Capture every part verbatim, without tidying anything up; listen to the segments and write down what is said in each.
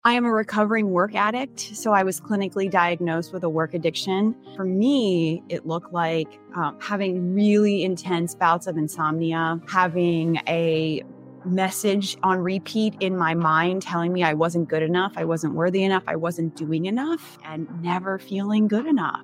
I am a recovering work addict, so I was clinically diagnosed with a work addiction. For me, it looked like um, having really intense bouts of insomnia, having a message on repeat in my mind telling me I wasn't good enough, I wasn't worthy enough, I wasn't doing enough, and never feeling good enough.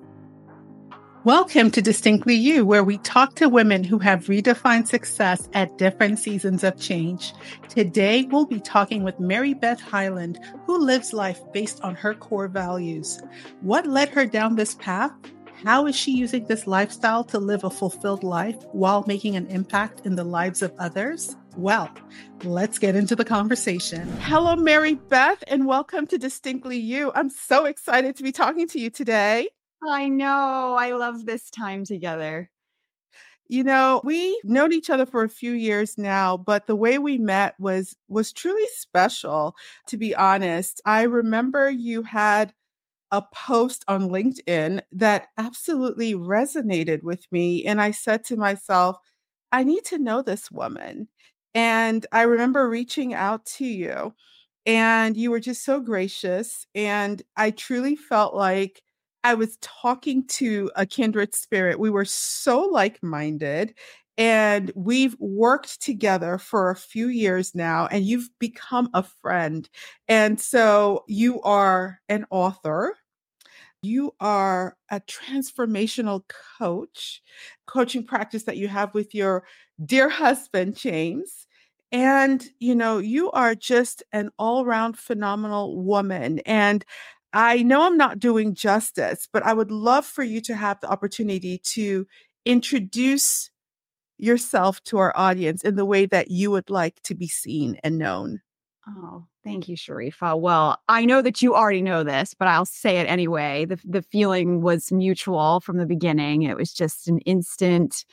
Welcome to Distinctly You, where we talk to women who have redefined success at different seasons of change. Today, we'll be talking with Mary Beth Hyland, who lives life based on her core values. What led her down this path? How is she using this lifestyle to live a fulfilled life while making an impact in the lives of others? Well, let's get into the conversation. Hello, Mary Beth, and welcome to Distinctly You. I'm so excited to be talking to you today. I know. I love this time together. You know, we've known each other for a few years now, but the way we met was was truly special, to be honest. I remember you had a post on LinkedIn that absolutely resonated with me. And I said to myself, I need to know this woman. And I remember reaching out to you, and you were just so gracious. And I truly felt like I was talking to a kindred spirit. We were so like-minded, and we've worked together for a few years now, and you've become a friend. And so you are an author. You are a transformational coach, coaching practice that you have with your dear husband, James. And, you know, you are just an all-around phenomenal woman. And I know I'm not doing justice, but I would love for you to have the opportunity to introduce yourself to our audience in the way that you would like to be seen and known. Oh, thank you, Sharifa. Well, I know that you already know this, but I'll say it anyway. The the feeling was mutual from the beginning. It was just an instant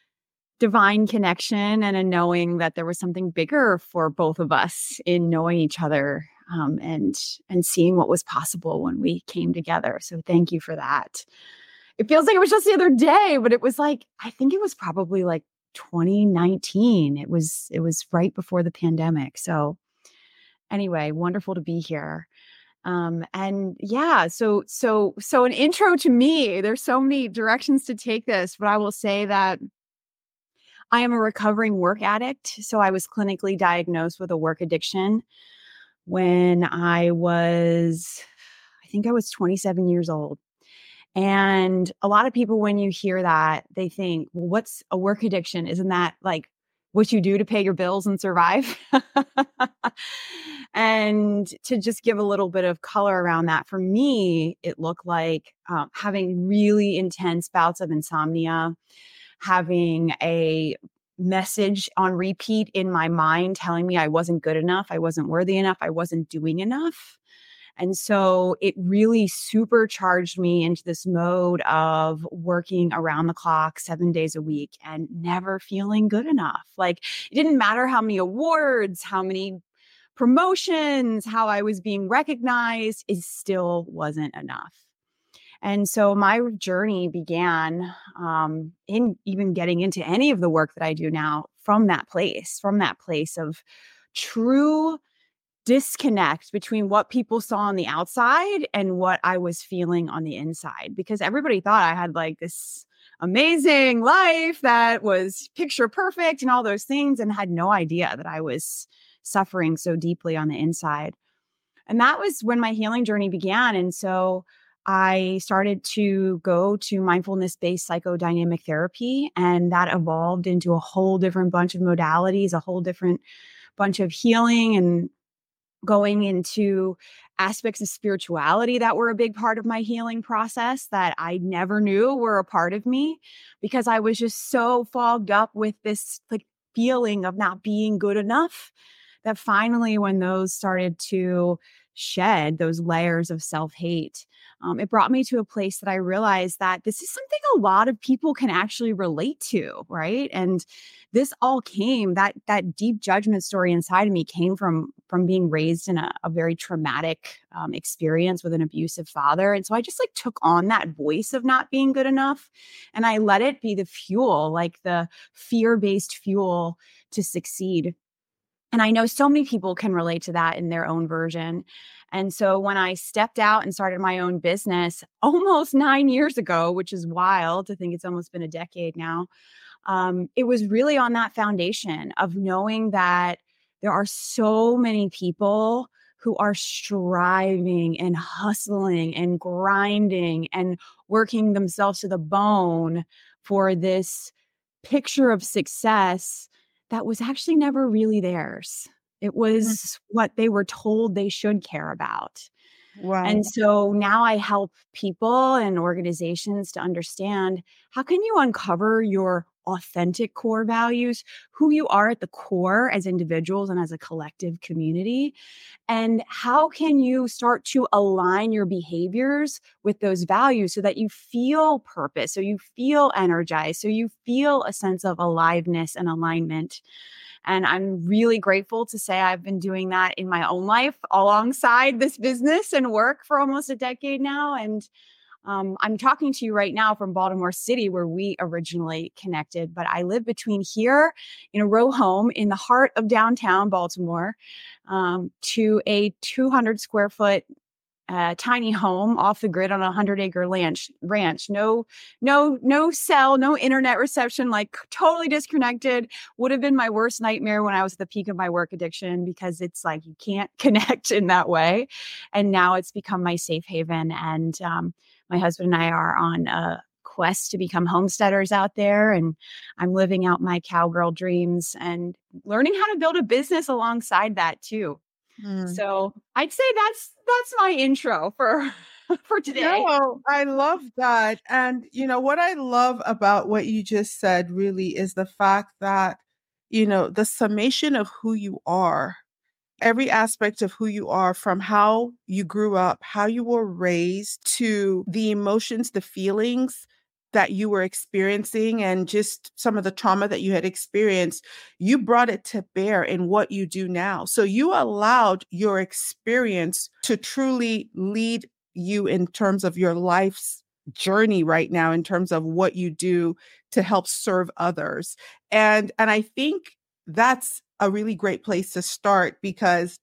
divine connection and a knowing that there was something bigger for both of us in knowing each other um, and and seeing what was possible when we came together. So thank you for that. It feels like it was just the other day, but it was like, I think it was probably like twenty nineteen. It was it was right before the pandemic. So anyway, wonderful to be here. Um, and yeah, so so so an intro to me. There's so many directions to take this, but I will say that I am a recovering work addict. So I was clinically diagnosed with a work addiction when I was, I think I was twenty-seven years old. And a lot of people, when you hear that, they think, well, what's a work addiction? Isn't that like what you do to pay your bills and survive? And to just give a little bit of color around that, for me, it looked like um, having really intense bouts of insomnia, having a message on repeat in my mind telling me I wasn't good enough, I wasn't worthy enough, I wasn't doing enough. And so it really supercharged me into this mode of working around the clock seven days a week and never feeling good enough. Like it didn't matter how many awards, how many promotions, how I was being recognized, it still wasn't enough. And so my journey began um, in even getting into any of the work that I do now from that place, from that place of true disconnect between what people saw on the outside and what I was feeling on the inside, because everybody thought I had like this amazing life that was picture perfect and all those things, and had no idea that I was suffering so deeply on the inside. And that was when my healing journey began. And so I started to go to mindfulness-based psychodynamic therapy, and that evolved into a whole different bunch of modalities, a whole different bunch of healing, and going into aspects of spirituality that were a big part of my healing process that I never knew were a part of me, because I was just so fogged up with this like feeling of not being good enough, that finally, when those started to shed those layers of self-hate, um, it brought me to a place that I realized that this is something a lot of people can actually relate to, right? And this all came, that that deep judgment story inside of me came from from being raised in a, a very traumatic um, experience with an abusive father. And so I just like took on that voice of not being good enough, and I let it be the fuel, like the fear-based fuel to succeed. And I know so many people can relate to that in their own version. And so when I stepped out and started my own business almost nine years ago, which is wild to think it's almost been a decade now, um, it was really on that foundation of knowing that there are so many people who are striving and hustling and grinding and working themselves to the bone for this picture of success that was actually never really theirs. It Mhm. was what they were told they should care about. Wow. And so now I help people and organizations to understand, how can you uncover your authentic core values, who you are at the core as individuals and as a collective community, and how can you start to align your behaviors with those values so that you feel purpose, so you feel energized, so you feel a sense of aliveness and alignment. And I'm really grateful to say I've been doing that in my own life alongside this business and work for almost a decade now. And um, I'm talking to you right now from Baltimore City, where we originally connected, but I live between here in a row home in the heart of downtown Baltimore, um, to a two hundred square foot uh, tiny home off the grid on a hundred acre ranch. Ranch, no, no, no cell, no internet reception, like totally disconnected. Would have been my worst nightmare when I was at the peak of my work addiction, because it's like you can't connect in that way. And now it's become my safe haven. And um, my husband and I are on a quest to become homesteaders out there, and I'm living out my cowgirl dreams and learning how to build a business alongside that too. Mm. So I'd say that's that's my intro for for today. No, I love that. And, you know, what I love about what you just said really is the fact that, you know, the summation of who you are, every aspect of who you are, from how you grew up, how you were raised, to the emotions, the feelings that you were experiencing, and just some of the trauma that you had experienced, you brought it to bear in what you do now. So you allowed your experience to truly lead you in terms of your life's journey right now, in terms of what you do to help serve others. And and I think that's a really great place to start, because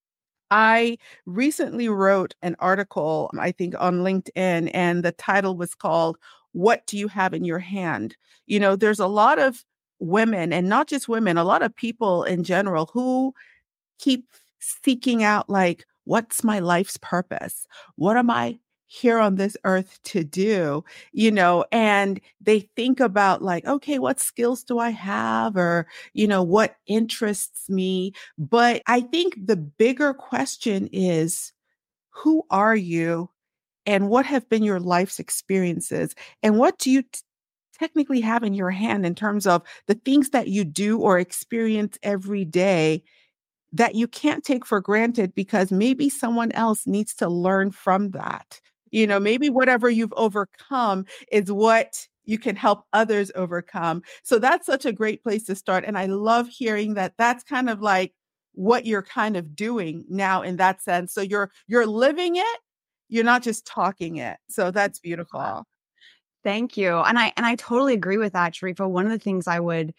I recently wrote an article, I think on LinkedIn, and the title was called, "What Do You Have in Your Hand?" You know, there's a lot of women, and not just women, a lot of people in general who keep seeking out, like, what's my life's purpose? What am I here on this earth to do? You know, and they think about, like, okay, what skills do I have? Or, you know, what interests me? But I think the bigger question is, who are you, and what have been your life's experiences? And what do you t- technically have in your hand in terms of the things that you do or experience every day that you can't take for granted, because maybe someone else needs to learn from that. You know, maybe whatever you've overcome is what you can help others overcome. So that's such a great place to start. And I love hearing that that's kind of like what you're kind of doing now in that sense. So you're you're living it, you're not just talking it. So that's Uh, beautiful. Thank you. And I and I totally agree with that, Sharifa. One of the things I would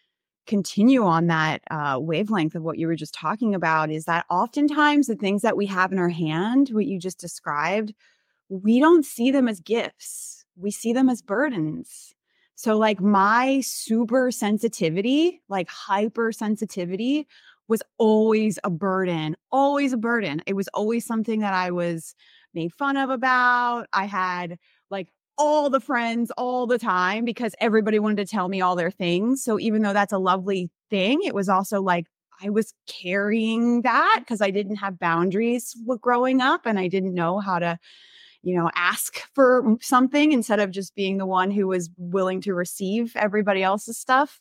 continue on that uh, wavelength of what you were just talking about is that oftentimes the things that we have in our hand, what you just described, we don't see them as gifts. We see them as burdens. So, like, my super sensitivity, like hypersensitivity, was always a burden, always a burden. It was always something that I was made fun of about. I had like all the friends all the time because everybody wanted to tell me all their things. So, even though that's a lovely thing, it was also like I was carrying that because I didn't have boundaries with growing up, and I didn't know how to, you know, ask for something instead of just being the one who was willing to receive everybody else's stuff.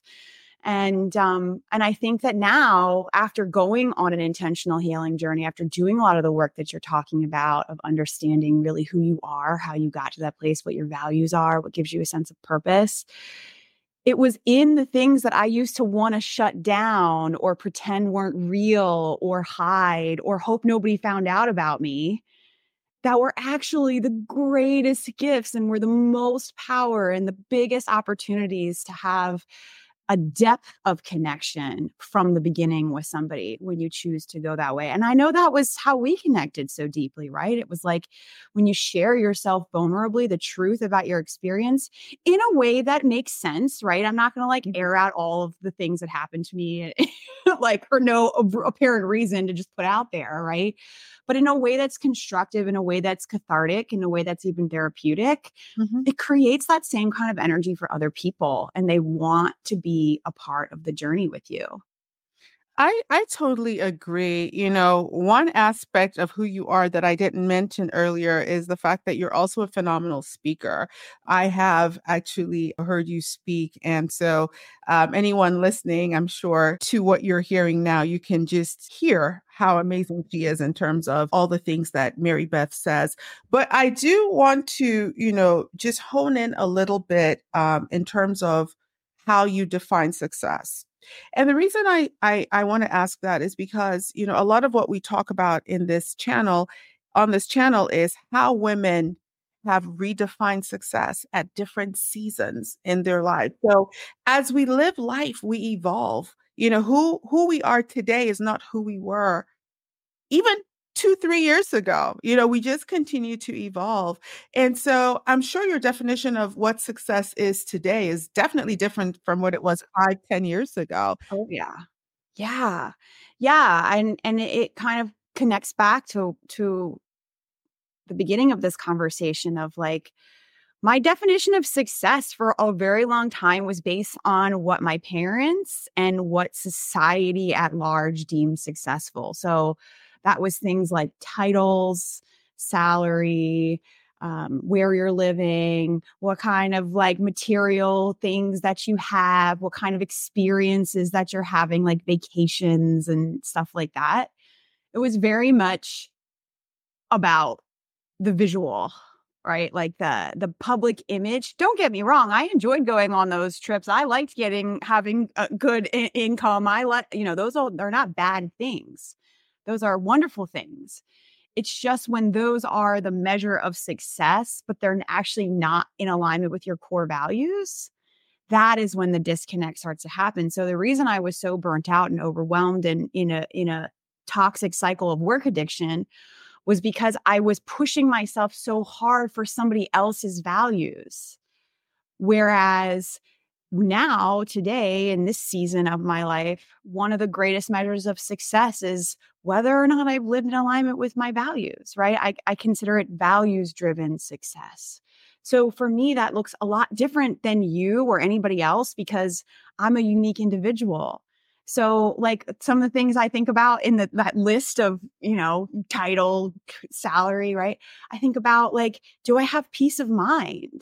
And um, and I think that now, after going on an intentional healing journey, after doing a lot of the work that you're talking about, of understanding really who you are, how you got to that place, what your values are, what gives you a sense of purpose, it was in the things that I used to want to shut down or pretend weren't real or hide or hope nobody found out about me, that were actually the greatest gifts and were the most power and the biggest opportunities to have a depth of connection from the beginning with somebody when you choose to go that way. And I know that was how we connected so deeply, right? It was like when you share yourself vulnerably, the truth about your experience in a way that makes sense, right? I'm not going to like air out all of the things that happened to me, like for no apparent reason to just put out there, right? But in a way that's constructive, in a way that's cathartic, in a way that's even therapeutic, Mhm. it creates that same kind of energy for other people. And they want to be a part of the journey with you. I I totally agree. You know, one aspect of who you are that I didn't mention earlier is the fact that you're also a phenomenal speaker. I have actually heard you speak. And so, um, anyone listening, I'm sure, to what you're hearing now, you can just hear how amazing she is in terms of all the things that Mary Beth says. But I do want to, you know, just hone in a little bit um, in terms of how you define success. And the reason I, I, I want to ask that is because, you know, a lot of what we talk about in this channel, on this channel, is how women have redefined success at different seasons in their life. So as we live life, we evolve. You know, who who we are today is not who we were even two, three years ago. You know, we just continue to evolve. And so I'm sure your definition of what success is today is definitely different from what it was five, ten years ago. Oh yeah. Yeah. Yeah. And and it it kind of connects back to to the beginning of this conversation of like my definition of success for a very long time was based on what my parents and what society at large deemed successful. So that was things like titles, salary, um, where you're living, what kind of like material things that you have, what kind of experiences that you're having, like vacations and stuff like that. It was very much about the visual, right? Like the the public image. Don't get me wrong, I enjoyed going on those trips. I liked getting having a good I- income. I like, you know, those all they're not bad things. Those are wonderful things. It's just when those are the measure of success, but they're actually not in alignment with your core values, that is when the disconnect starts to happen. So the reason I was so burnt out and overwhelmed and in a in a toxic cycle of work addiction was because I was pushing myself so hard for somebody else's values. Whereas now, today, in this season of my life, one of the greatest measures of success is whether or not I've lived in alignment with my values, right? I, I consider it values driven success. So for me, that looks a lot different than you or anybody else because I'm a unique individual. So like some of the things I think about in the, that list of, you know, title, salary, right? I think about like, do I have peace of mind?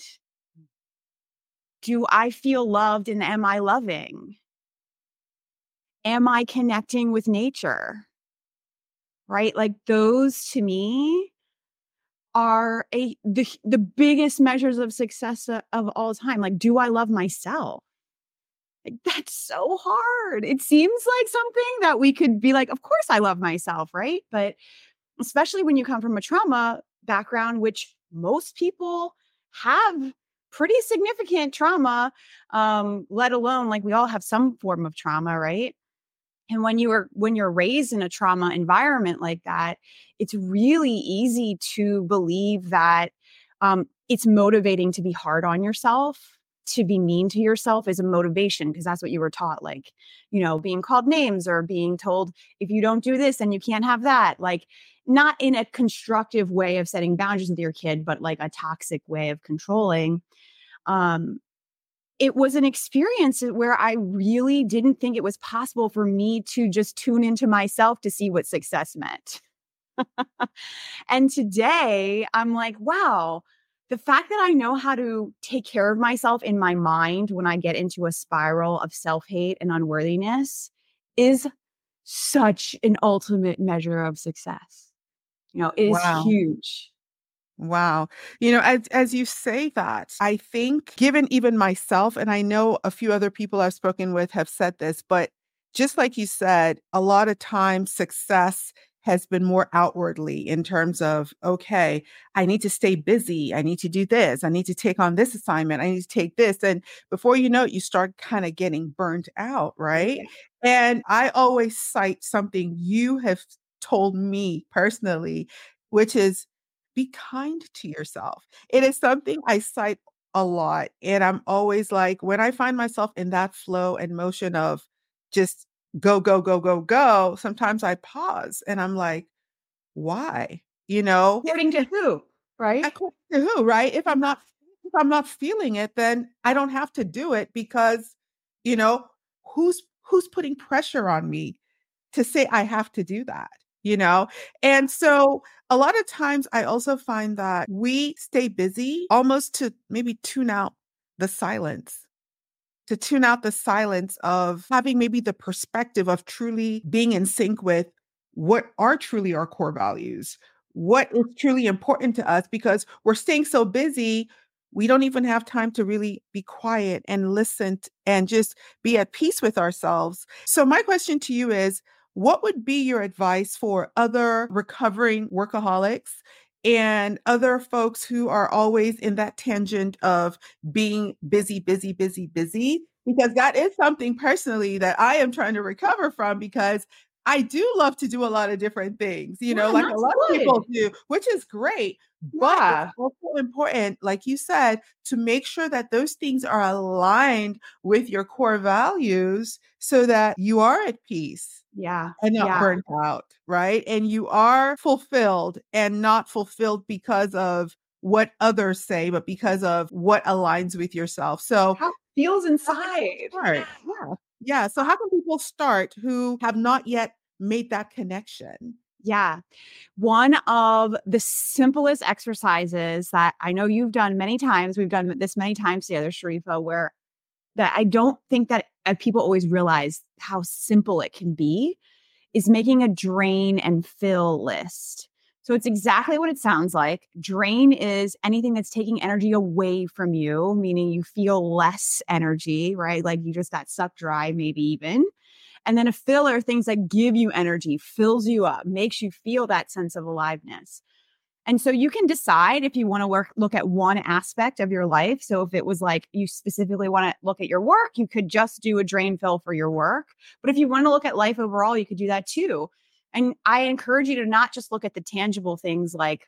Do I feel loved and am I loving? Am I connecting with nature? Right? Like those to me are a the, the biggest measures of success of, of all time. Like, do I love myself? Like, that's so hard. It seems like something that we could be like, of course I love myself, right? But especially when you come from a trauma background, which most people have pretty significant trauma, um, let alone like we all have some form of trauma, right? And when you are when you're raised in a trauma environment like that, it's really easy to believe that um, it's motivating to be hard on yourself, to be mean to yourself is a motivation because that's what you were taught. Like, you know, being called names or being told if you don't do this, then you can't have that. Like, not in a constructive way of setting boundaries with your kid, but like a toxic way of controlling. Um, it was an experience where I really didn't think it was possible for me to just tune into myself to see what success meant. And today I'm like, wow, the fact that I know how to take care of myself in my mind when I get into a spiral of self-hate and unworthiness is such an ultimate measure of success. You know, it is Wow. huge. Wow. You know, as as you say that, I think given even myself, and I know a few other people I've spoken with have said this, but just like you said, a lot of times success has been more outwardly in terms of, okay, I need to stay busy. I need to do this. I need to take on this assignment. I need to take this. And before you know it, you start kind of getting burnt out, right? Yeah. And I always cite something you have told me personally, which is be kind to yourself. It is something I cite a lot. And I'm always like, when I find myself in that flow and motion of just go, go, go, go, go, sometimes I pause and I'm like, why? You know, if, According to who, right? according to who, right? If I'm not if I'm not feeling it, then I don't have to do it because, you know, who's who's putting pressure on me to say I have to do that, you know? And so a lot of times I also find that we stay busy almost to maybe tune out the silence, to tune out the silence of having maybe the perspective of truly being in sync with what are truly our core values, what is truly important to us, because we're staying so busy, we don't even have time to really be quiet and listen t- and just be at peace with ourselves. So, my question to you is, what would be your advice for other recovering workaholics and other folks who are always in that tangent of being busy, busy, busy, busy? Because that is something personally that I am trying to recover from, because I do love to do a lot of different things, you Yeah, know, and like a that's lot of good. people do, which is great. But it's Yeah. also important, like you said, to make sure that those things are aligned with your core values so that you are at peace Yeah. and not Yeah. burnt out, right? And you are fulfilled and not fulfilled because of what others say, but because of what aligns with yourself. So, How it feels how can people inside. start? Yeah. Yeah. So, how can people start who have not yet made that connection? Yeah. One of the simplest exercises that I know you've done many times, we've done this many times together, Sharifa, where that I don't think that uh, people always realize how simple it can be, is making a drain and fill list. So it's exactly what it sounds like. Drain is anything that's taking energy away from you, meaning you feel less energy, right? Like you just got sucked dry, maybe even. And then a fill are things that give you energy, fills you up, makes you feel that sense of aliveness. And so you can decide if you want to work, look at one aspect of your life. So if it was like you specifically want to look at your work, you could just do a drain fill for your work. But if you want to look at life overall, you could do that too. And I encourage you to not just look at the tangible things like,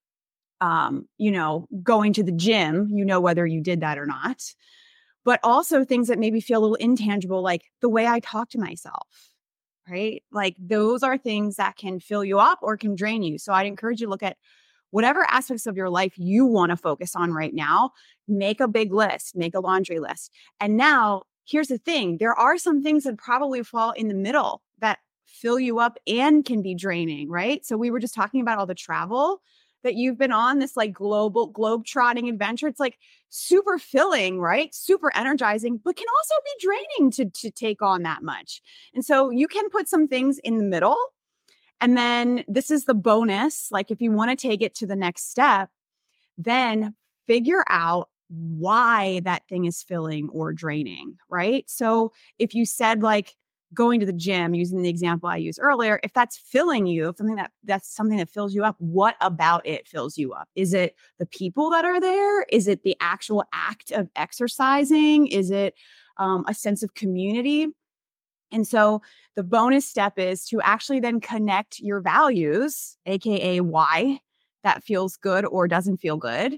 um, you know, going to the gym, you know, whether you did that or not, but also things that maybe feel a little intangible, like the way I talk to myself, right? Like those are things that can fill you up or can drain you. So I'd encourage you to look at whatever aspects of your life you want to focus on right now. Make a big list, make a laundry list. And now here's the thing, there are some things that probably fall in the middle that fill you up and can be draining, right? So we were just talking about all the travel that you've been on, this like global globe trotting adventure. It's like super filling, right? Super energizing, but can also be draining to, to take on that much. And so you can put some things in the middle. And then this is the bonus. Like if you want to take it to the next step, then figure out why that thing is filling or draining, right? So if you said like going to the gym, using the example I used earlier, if that's filling you, something that that's something that fills you up, what about it fills you up? Is it the people that are there? Is it the actual act of exercising? Is it um, a sense of community? And so the bonus step is to actually then connect your values, A K A why that feels good or doesn't feel good,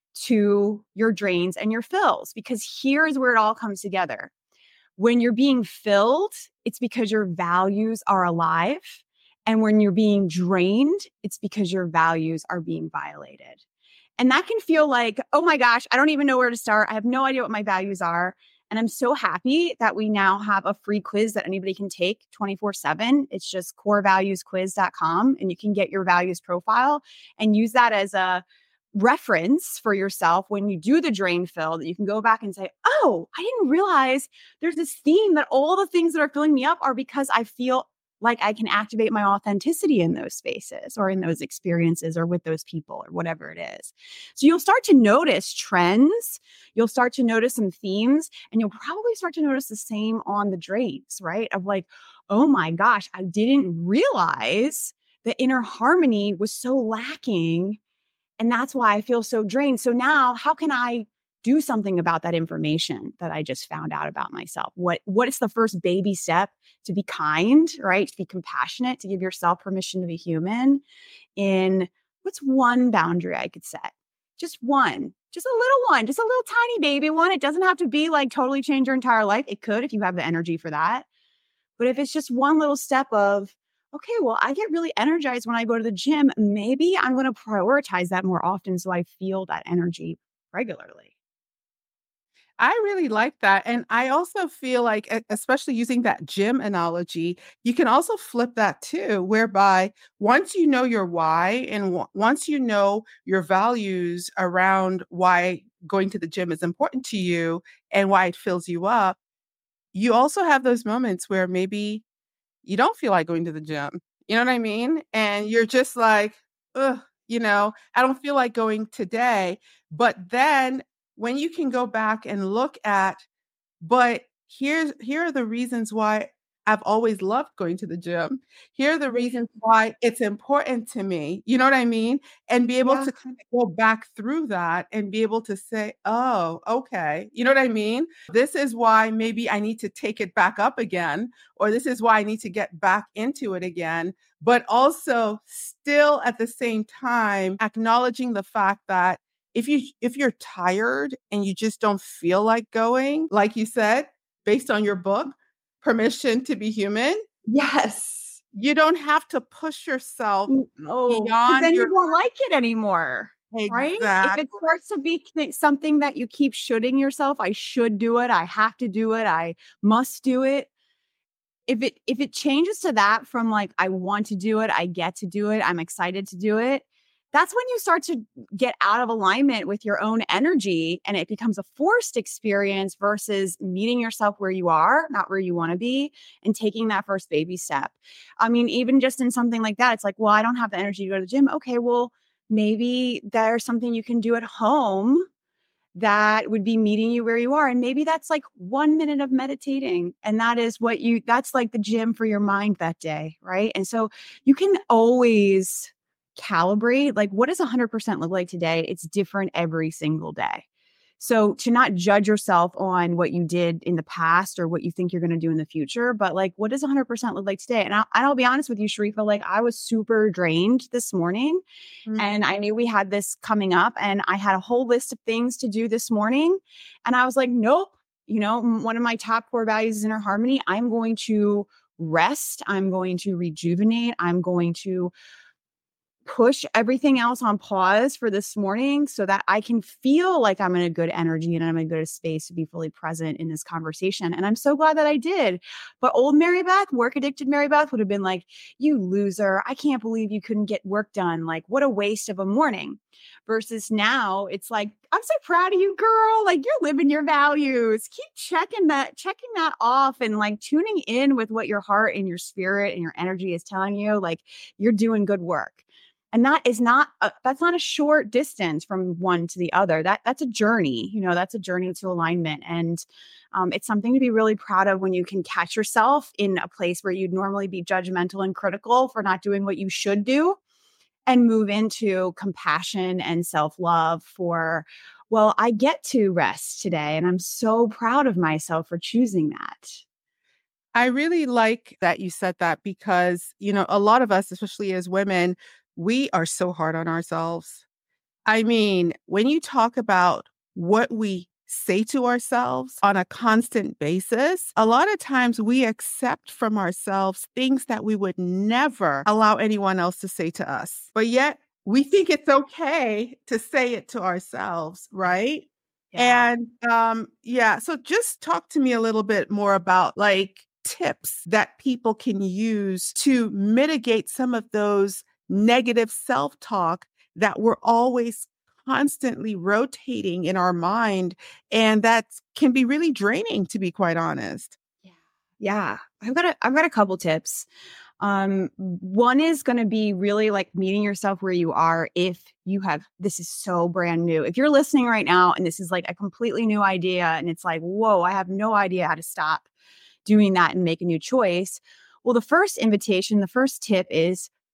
to your drains and your fills, because here's where it all comes together. When you're being filled, it's because your values are alive. And when you're being drained, it's because your values are being violated. And that can feel like, oh my gosh, I don't even know where to start. I have no idea what my values are. And I'm so happy that we now have a free quiz that anybody can take twenty-four seven. It's just core values quiz dot com. And you can get your values profile and use that as a reference for yourself when you do the drain fill, that you can go back and say, oh, I didn't realize there's this theme that all the things that are filling me up are because I feel like I can activate my authenticity in those spaces or in those experiences or with those people or whatever it is. So you'll start to notice trends, you'll start to notice some themes, and you'll probably start to notice the same on the drains, right? Of like, oh my gosh, I didn't realize the inner harmony was so lacking. And that's why I feel so drained. So now how can I do something about that information that I just found out about myself? What, what is the first baby step to be kind, right? To be compassionate, to give yourself permission to be human. In what's one boundary I could set? Just one, just a little one, just a little tiny baby one. It doesn't have to be like totally change your entire life. It could if you have the energy for that. But if it's just one little step of, okay, well, I get really energized when I go to the gym. Maybe I'm going to prioritize that more often so I feel that energy regularly. I really like that. And I also feel like, e- especially using that gym analogy, you can also flip that too, whereby once you know your why and w- once you know your values around why going to the gym is important to you and why it fills you up, you also have those moments where maybe you don't feel like going to the gym. You know what I mean? And you're just like, ugh, you know, I don't feel like going today. But then when you can go back and look at, but here's here are the reasons why I've always loved going to the gym. Here are the reasons why it's important to me. You know what I mean? And be able Yeah. to kind of go back through that and be able to say, oh, okay. You know what I mean? This is why maybe I need to take it back up again, or this is why I need to get back into it again. But also still at the same time, acknowledging the fact that if you if you're tired and you just don't feel like going, like you said, based on your book, Permission to be Human, Yes. you don't have to push yourself Oh, because beyond then you your won't like it anymore, right? If it exact starts to be th- something that you keep shoulding yourself, I should do it, I have to do it, I must do it. If it if it changes to that from like I want to do it, I get to do it, I'm excited to do it, that's when you start to get out of alignment with your own energy and it becomes a forced experience versus meeting yourself where you are, not where you want to be, and taking that first baby step. I mean, even just in something like that, it's like, well, I don't have the energy to go to the gym. Okay, well, maybe there's something you can do at home that would be meeting you where you are. And maybe that's like one minute of meditating. And that is what you, that's like the gym for your mind that day. Right. And so you can always calibrate like, what does one hundred percent look like today? It's different every single day. So to not judge yourself on what you did in the past or what you think you're going to do in the future, but like, what does one hundred percent look like today? And I'll, and I'll be honest with you, Sharifa, like I was super drained this morning and I knew we had this coming up and I had a whole list of things to do this morning. And I was like, nope, you know, m- one of my top core values is inner harmony. I'm going to rest. I'm going to rejuvenate. I'm going to push everything else on pause for this morning so that I can feel like I'm in a good energy and I'm in a good space to be fully present in this conversation. And I'm so glad that I did. But old Mary Beth, work addicted Mary Beth would have been like, you loser. I can't believe you couldn't get work done. Like, what a waste of a morning. Versus now, it's like, I'm so proud of you, girl. Like, you're living your values. Keep checking that, checking that off and like tuning in with what your heart and your spirit and your energy is telling you. Like, you're doing good work. And that is not a, that's not a short distance from one to the other. That that's a journey. You know, that's a journey to alignment, and um, it's something to be really proud of when you can catch yourself in a place where you'd normally be judgmental and critical for not doing what you should do, and move into compassion and self love for, well, I get to rest today, and I'm so proud of myself for choosing that. I really like that you said that because, you know, a lot of us, especially as women, we are so hard on ourselves. I mean, when you talk about what we say to ourselves on a constant basis, a lot of times we accept from ourselves things that we would never allow anyone else to say to us. But yet we think it's okay to say it to ourselves, right? Yeah. And um yeah, so just talk to me a little bit more about like tips that people can use to mitigate some of those negative self-talk that we're always constantly rotating in our mind and that can be really draining, to be quite honest. Yeah. Yeah. I've got a I've got a couple tips. Um, one is going to be really like meeting yourself where you are. If you have, this is so brand new. If you're listening right now and this is like a completely new idea and it's like, whoa, I have no idea how to stop doing that and make a new choice. Well, the first invitation, the first tip is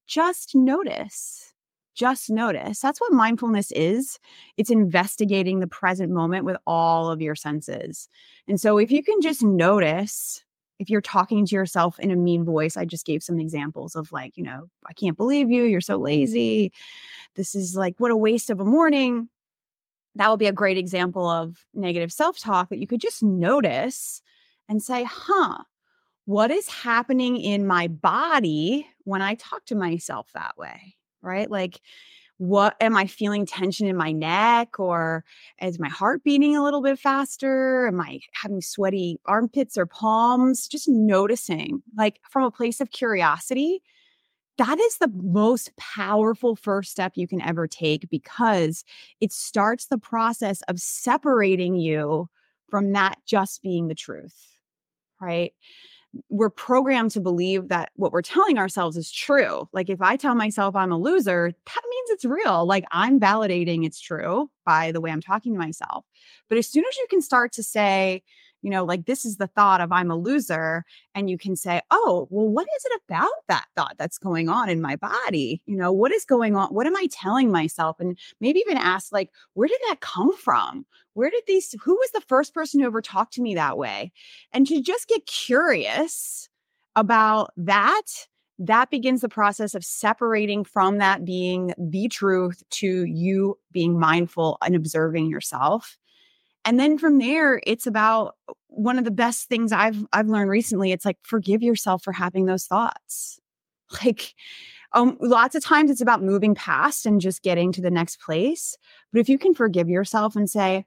just notice. Just notice. That's what mindfulness is. It's investigating the present moment with all of your senses. And so if you can just notice, if you're talking to yourself in a mean voice, I just gave some examples of like, you know, I can't believe you. You're so lazy. This is like, what a waste of a morning. That would be a great example of negative self-talk that you could just notice and say, huh, what is happening in my body when I talk to myself that way? Right? Like, what am I feeling tension in my neck, or is my heart beating a little bit faster? Am I having sweaty armpits or palms? Just noticing, like from a place of curiosity. That is the most powerful first step you can ever take, because it starts the process of separating you from that just being the truth, right? We're programmed to believe that what we're telling ourselves is true. Like if I tell myself I'm a loser, that means it's real. Like I'm validating it's true by the way I'm talking to myself. But as soon as you can start to say, you know, like this is the thought of I'm a loser, and you can say, oh, well, what is it about that thought that's going on in my body? You know, what is going on? What am I telling myself? And maybe even ask, like, where did that come from? Where did these, who was the first person who ever talked to me that way? And to just get curious about that, that begins the process of separating from that being the truth to you being mindful and observing yourself. And then from there, it's about one of the best things I've I've learned recently. It's like, forgive yourself for having those thoughts. Like, um, lots of times it's about moving past and just getting to the next place. But if you can forgive yourself and say,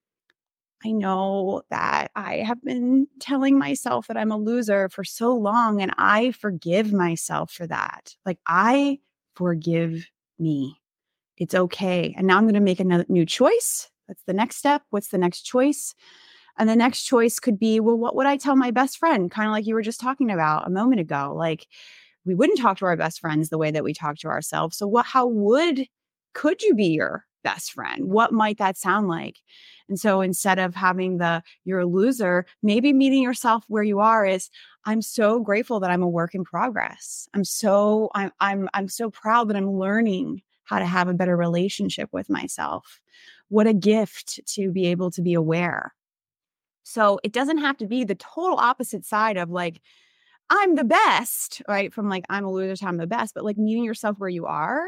I know that I have been telling myself that I'm a loser for so long, and I forgive myself for that. Like, I forgive me. It's okay. And now I'm going to make another new choice. That's the next step. What's the next choice? And the next choice could be, well, what would I tell my best friend? Kind of like you were just talking about a moment ago. Like, we wouldn't talk to our best friends the way that we talk to ourselves. So what, how would, could you be your best friend? What might that sound like? And so instead of having the, you're a loser, maybe meeting yourself where you are is, I'm so grateful that I'm a work in progress. I'm so, I'm, I'm, I'm so proud that I'm learning how to have a better relationship with myself. What a gift to be able to be aware. So it doesn't have to be the total opposite side of like, I'm the best, right? From like, I'm a loser to I'm the best, but like meeting yourself where you are,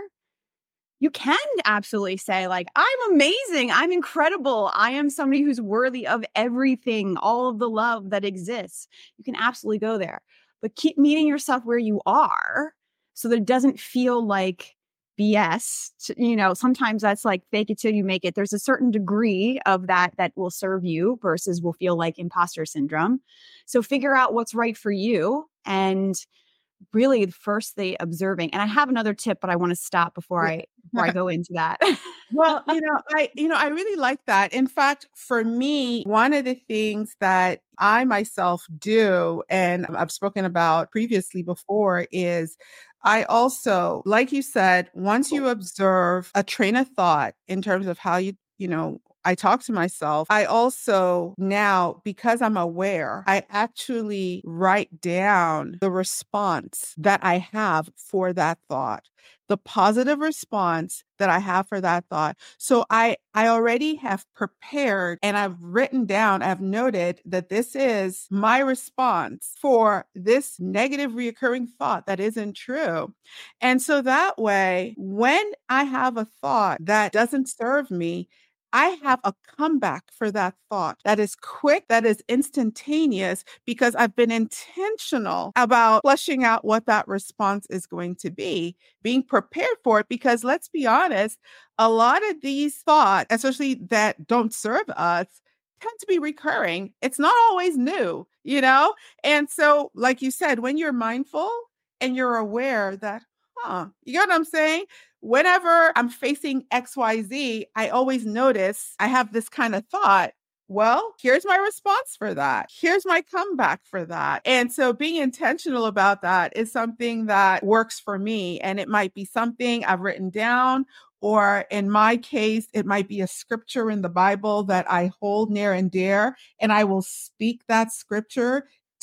you can absolutely say like, I'm amazing. I'm incredible. I am somebody who's worthy of everything, all of the love that exists. You can absolutely go there, but keep meeting yourself where you are so that it doesn't feel like B S. You know, sometimes that's like fake it till you make it. There's a certain degree of that that will serve you versus will feel like imposter syndrome. So figure out what's right for you, and really first the observing. And I have another tip, but I want to stop before I before I go into that. Well, you know, I you know, I really like that. In fact, for me, one of the things that I myself do, and I've spoken about previously before, is I also, like you said, once you observe a train of thought in terms of how you, you know, I talk to myself, I also now, because I'm aware, I actually write down the response that I have for that thought, the positive response that I have for that thought. So I, I already have prepared and I've written down, I've noted that this is my response for this negative reoccurring thought that isn't true. And so that way, when I have a thought that doesn't serve me, I have a comeback for that thought that is quick, that is instantaneous, because I've been intentional about fleshing out what that response is going to be, being prepared for it. Because let's be honest, a lot of these thoughts, especially that don't serve us, tend to be recurring. It's not always new, you know? And so, like you said, when you're mindful and you're aware that, huh, you get what I'm saying? Whenever I'm facing X Y Z, I always notice I have this kind of thought. Well, here's my response for that. Here's my comeback for that. And so being intentional about that is something that works for me. And it might be something I've written down, or in my case, it might be a scripture in the Bible that I hold near and dear, and I will speak that scripture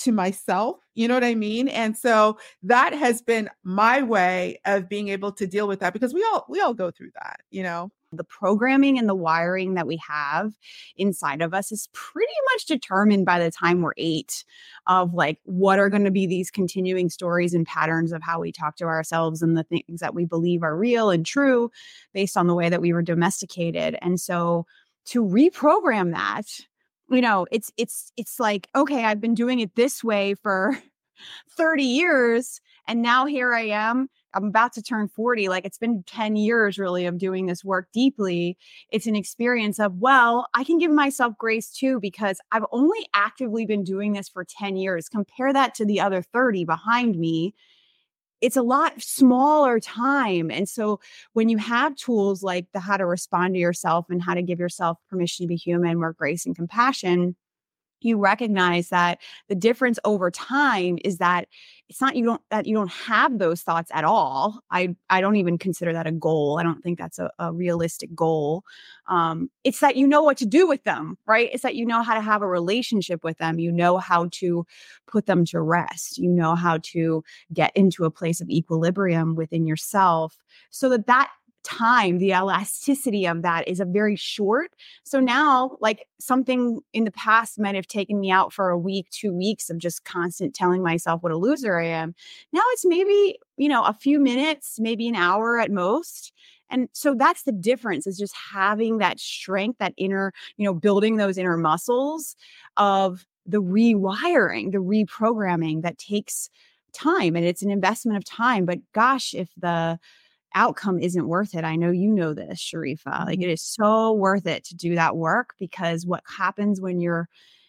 to myself. You know what I mean? And so that has been my way of being able to deal with that, because we all we all go through that, you know. The programming and the wiring that we have inside of us is pretty much determined by the time we're eight, of like what are going to be these continuing stories and patterns of how we talk to ourselves and the things that we believe are real and true based on the way that we were domesticated. And so to reprogram that, you know, it's it's it's like, okay, I've been doing it this way for thirty years, and now here I am. I'm about to turn forty. Like, it's been ten years really of doing this work deeply. It's an experience of, well, I can give myself grace too, because I've only actively been doing this for ten years. Compare that to the other thirty behind me. It's a lot smaller time. And so when you have tools like the how to respond to yourself and how to give yourself permission to be human, more grace and compassion, you recognize that the difference over time is that it's not you don't that you don't have those thoughts at all. I I don't even consider that a goal. I don't think that's a, a realistic goal. Um, it's that you know what to do with them, right? It's that you know how to have a relationship with them. You know how to put them to rest. You know how to get into a place of equilibrium within yourself, so that that time, the elasticity of that is a very short. So now, like, something in the past might have taken me out for a week, two weeks of just constant telling myself what a loser I am. Now it's maybe, you know, a few minutes, maybe an hour at most. And so that's the difference, is just having that strength, that inner, you know, building those inner muscles of the rewiring, the reprogramming that takes time, and it's an investment of time. But gosh, if the outcome isn't worth it. I know you know this, Sharifa. Like, it is so worth it to do that work, because what happens when you're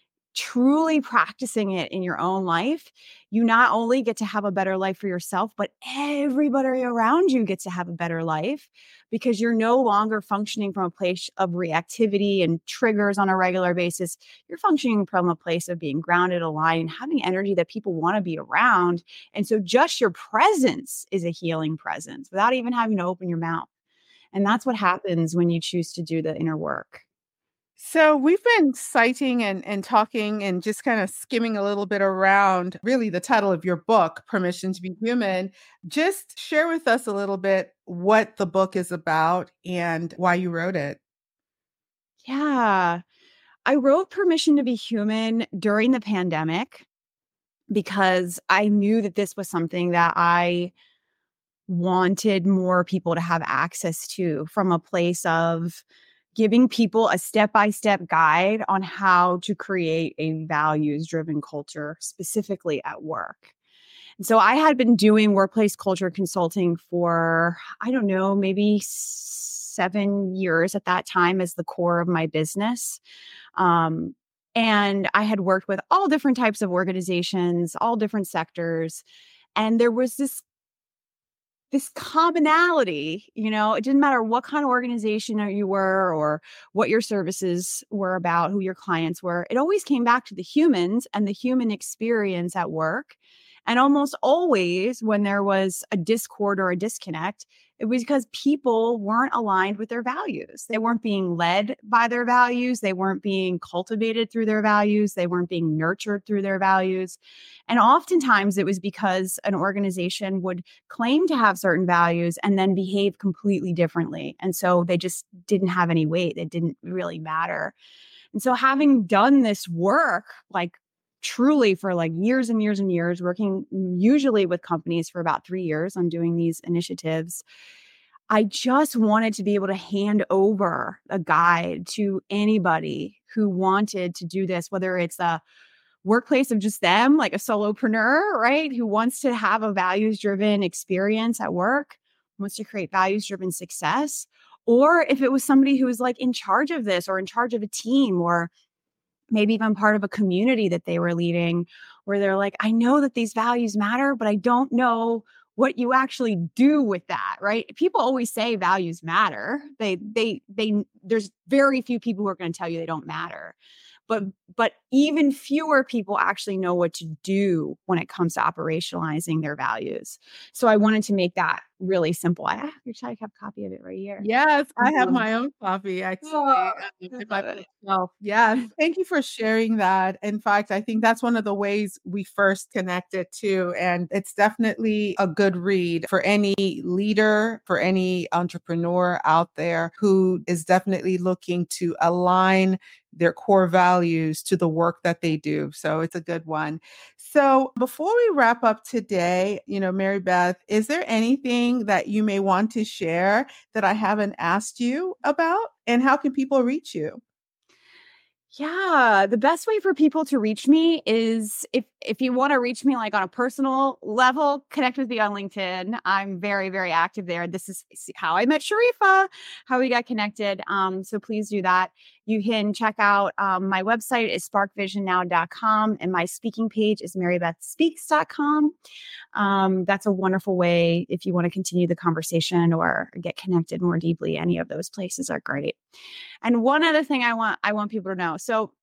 truly practicing it in your own life, you not only get to have a better life for yourself, but everybody around you gets to have a better life, because you're no longer functioning from a place of reactivity and triggers on a regular basis. You're functioning from a place of being grounded, aligned, and having energy that people want to be around. And so just your presence is a healing presence without even having to open your mouth. And that's what happens when you choose to do the inner work. So we've been citing and, and talking and just kind of skimming a little bit around really the title of your book, Permission to Be Human. Just share with us a little bit what the book is about and why you wrote it. Yeah. I wrote Permission to Be Human during the pandemic, because I knew that this was something that I wanted more people to have access to, from a place of giving people a step-by-step guide on how to create a values-driven culture, specifically at work. And so I had been doing workplace culture consulting for, I don't know, maybe seven years at that time as the core of my business. Um, and I had worked with all different types of organizations, all different sectors. And there was this this commonality, you know, it didn't matter what kind of organization you were or what your services were about, who your clients were. It always came back to the humans and the human experience at work. And almost always when there was a discord or a disconnect, it was because people weren't aligned with their values. They weren't being led by their values. They weren't being cultivated through their values. They weren't being nurtured through their values. And oftentimes it was because an organization would claim to have certain values and then behave completely differently. And so they just didn't have any weight. It didn't really matter. And so having done this work, like truly for like years and years and years, working usually with companies for about three years on doing these initiatives, I just wanted to be able to hand over a guide to anybody who wanted to do this, whether it's a workplace of just them, like a solopreneur, right? Who wants to have a values-driven experience at work, wants to create values-driven success, or if it was somebody who was like in charge of this or in charge of a team, or maybe even part of a community that they were leading, where they're like, I know that these values matter, but I don't know what you actually do with that, right? People always say values matter. They, they, they, there's very few people who are going to tell you they don't matter. But, but even fewer people actually know what to do when it comes to operationalizing their values. So I wanted to make that really simple. I actually I have a copy of it right here. Yes, I have Um, my own copy actually. oh, um, I in my love it. bookshelf. Yes, thank you for sharing that. In fact, I think that's one of the ways we first connected too, and it's definitely a good read for any leader, for any entrepreneur out there who is definitely looking to align their core values to the work that they do. So it's a good one. So before we wrap up today, you know, Mary Beth, is there anything that you may want to share that I haven't asked you about? And how can people reach you? Yeah, the best way for people to reach me is if if you want to reach me like on a personal level, connect with me on LinkedIn. I'm very, very active there. This is how I met Sharifa, how we got connected. Um, so please do that. You can check out um, my website is spark vision now dot com and my speaking page is mary beth speaks dot com. Um, that's a wonderful way if you want to continue the conversation or get connected more deeply. Any of those places are great. And one other thing I want I want people to know. So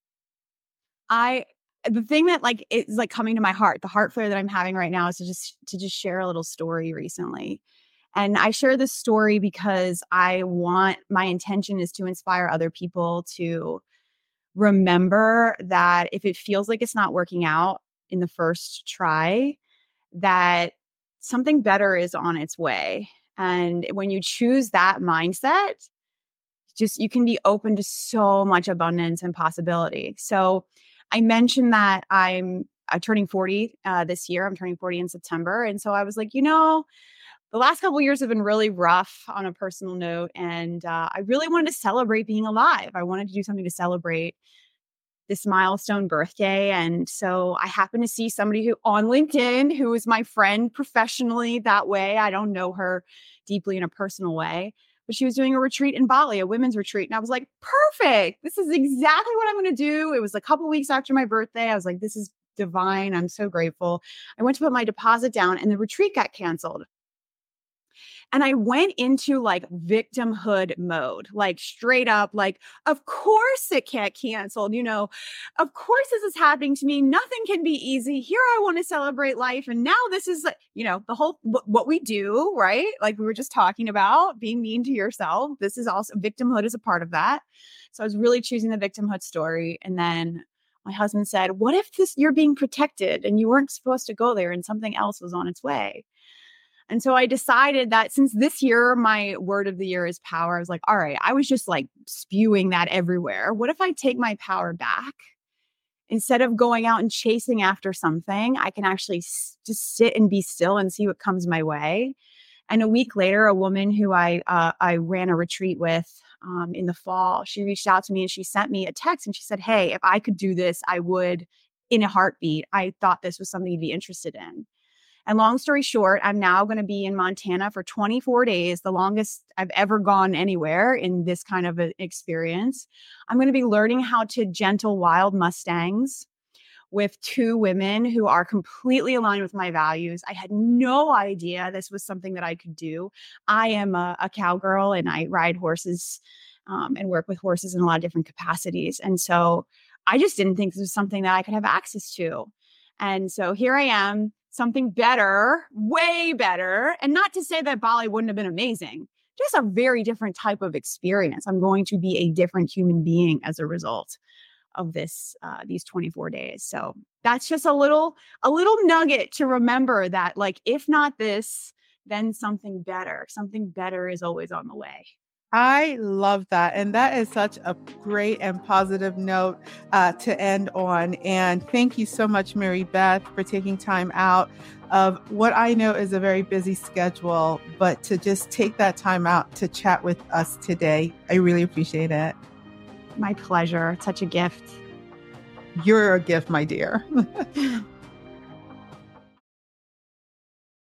I the thing that like is like coming to my heart, the heart flare that I'm having right now is to just to just share a little story recently. And I share this story because I want my intention is to inspire other people to remember that if it feels like it's not working out in the first try, that something better is on its way. And when you choose that mindset, just you can be open to so much abundance and possibility. So I mentioned that I'm uh, turning forty uh, this year. I'm turning forty in September. And so I was like, you know, the last couple of years have been really rough on a personal note. And uh, I really wanted to celebrate being alive. I wanted to do something to celebrate this milestone birthday. And so I happened to see somebody who on LinkedIn, who is my friend professionally that way. I don't know her deeply in a personal way, but she was doing a retreat in Bali, a women's retreat. And I was like, perfect. This is exactly what I'm going to do. It was a couple weeks after my birthday. I was like, this is divine. I'm so grateful. I went to put my deposit down and the retreat got canceled. And I went into like victimhood mode, like straight up, like, of course it can't cancel. You know, of course this is happening to me. Nothing can be easy. Here I want to celebrate life. And now this is, like, you know, the whole, what we do, right? Like we were just talking about being mean to yourself. This is also, victimhood is a part of that. So I was really choosing the victimhood story. And then my husband said, what if this, you're being protected and you weren't supposed to go there and something else was on its way? And so I decided that since this year, my word of the year is power, I was like, all right, I was just like spewing that everywhere. What if I take my power back? Instead of going out and chasing after something, I can actually s- just sit and be still and see what comes my way. And a week later, a woman who I uh, I ran a retreat with um, in the fall, she reached out to me and she sent me a text and she said, hey, if I could do this, I would in a heartbeat. I thought this was something you'd be interested in. And long story short, I'm now going to be in Montana for twenty-four days, the longest I've ever gone anywhere in this kind of an experience. I'm going to be learning how to gentle wild Mustangs with two women who are completely aligned with my values. I had no idea this was something that I could do. I am a, a cowgirl and I ride horses um, and work with horses in a lot of different capacities. And so I just didn't think this was something that I could have access to. And so here I am, something better, way better. And not to say that Bali wouldn't have been amazing, just a very different type of experience. I'm going to be a different human being as a result of this, uh, these twenty-four days. So that's just a little, a little nugget to remember that, like, if not this, then something better, something better is always on the way. I love that. And that is such a great and positive note uh, to end on. And thank you so much, Mary Beth, for taking time out of what I know is a very busy schedule, but to just take that time out to chat with us today. I really appreciate it. My pleasure. Such a gift. You're a gift, my dear.